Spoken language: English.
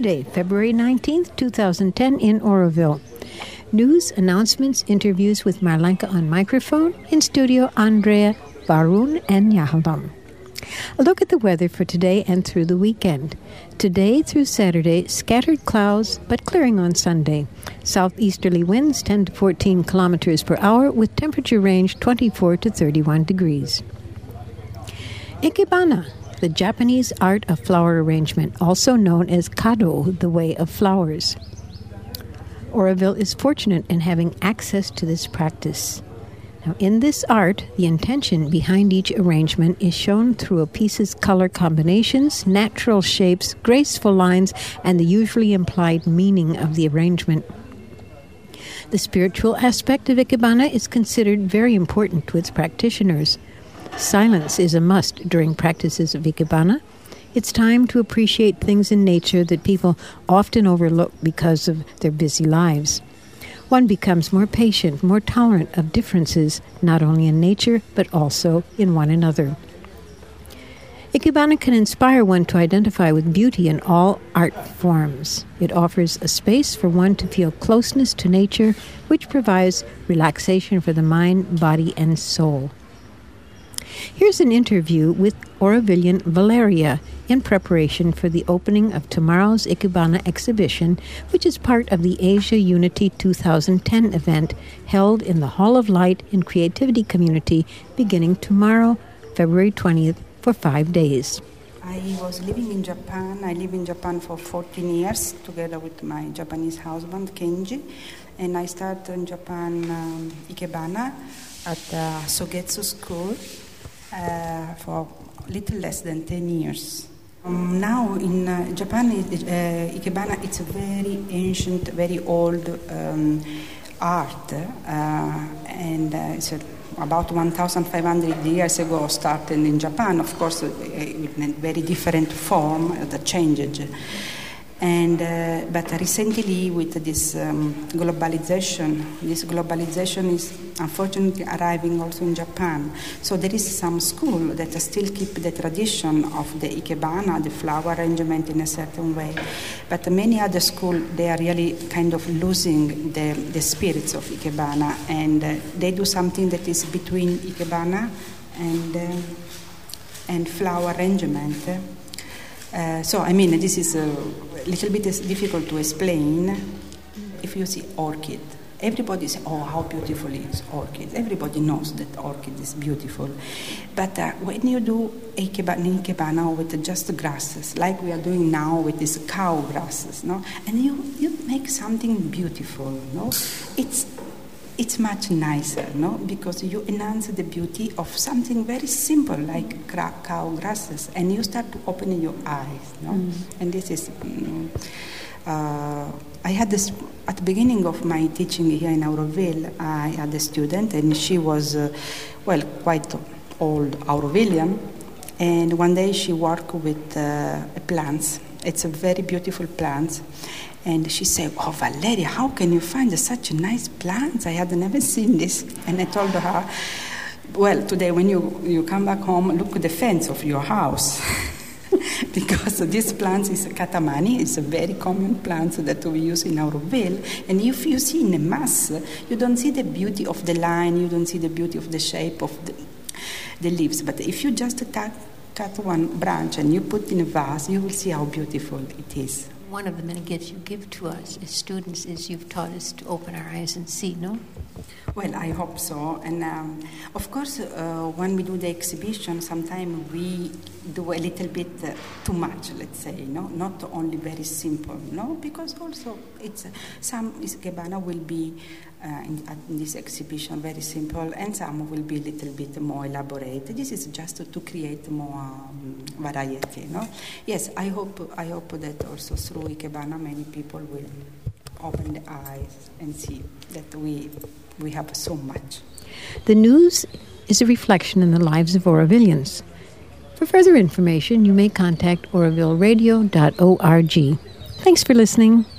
Friday, February 19th, 2010 in Oroville. News, announcements, interviews with Marlenka on microphone. In studio, Andrea, Varun, and Yahalam. A look at the weather for today and through the weekend. Today through Saturday, scattered clouds, but clearing on Sunday. Southeasterly winds 10 to 14 kilometers per hour with temperature range 24 to 31 degrees. Ikebana, the Japanese art of flower arrangement, also known as Kado, the way of flowers. Oroville is fortunate in having access to this practice. Now, in this art, the intention behind each arrangement is shown through a piece's color combinations, natural shapes, graceful lines, and the usually implied meaning of the arrangement. The spiritual aspect of Ikebana is considered very important to its practitioners. Silence is a must during practices of Ikebana. It's time to appreciate things in nature that people often overlook because of their busy lives. One becomes more patient, more tolerant of differences, not only in nature, but also in one another. Ikebana can inspire one to identify with beauty in all art forms. It offers a space for one to feel closeness to nature, which provides relaxation for the mind, body, and soul. Here's an interview with Orovillian Valeria in preparation for the opening of tomorrow's Ikebana exhibition, which is part of the Asia Unity 2010 event held in the Hall of Light and Creativity Community beginning tomorrow, February 20th, for 5 days. I was living in Japan. I lived in Japan for 14 years together with my Japanese husband, Kenji. And I started in Japan Ikebana at Sogetsu School. For a little less than 10 years. Now in Japan, Ikebana, it's a very ancient, very old art, and it's about 1,500 years ago started in Japan, of course, in a very different form that changed. And but recently, with this globalization is unfortunately arriving also in Japan. So there is some school that still keep the tradition of the Ikebana, the flower arrangement in a certain way. But many other schools, they are really kind of losing the spirits of Ikebana, and they do something that is between Ikebana and flower arrangement. So, I mean, this is a little bit difficult to explain. If you see orchid, everybody says, oh, how beautiful is orchid. Everybody knows that orchid is beautiful. But when you do Ikebana with just grasses, like we are doing now with these cow grasses, no? And you make something beautiful, no? It's much nicer, no? Because you enhance the beauty of something very simple like cow grasses, and you start to open your eyes, no? And this is, I had this, at the beginning of my teaching here in Auroville, I had a student, and she was, quite old Aurovillian, and one day she worked with plants. It's a very beautiful plant. And she said, oh, Valeria, how can you find such nice plants? I had never seen this. And I told her, well, today when you come back home, look at the fence of your house. Because this plant is a katamani. It's a very common plant that we use in Auroville. And if you see in a mass, you don't see the beauty of the line, you don't see the beauty of the shape of the leaves. But if you just cut one branch and you put in a vase, you will see how beautiful it is. One of the many gifts you give to us as students is you've taught us to open our eyes and see, no? Well, I hope so. And of course, when we do the exhibition, sometimes we do a little bit too much, let's say, no? Not only very simple, no? Because also some Ikebana will be in this exhibition very simple, and some will be a little bit more elaborate. This is just to create more variety, no? Yes, I hope that also through Ikebana many people will open the eyes and see that we have so much. The news is a reflection in the lives of Orovillians. For further information, you may contact orovilleradio.org. Thanks for listening.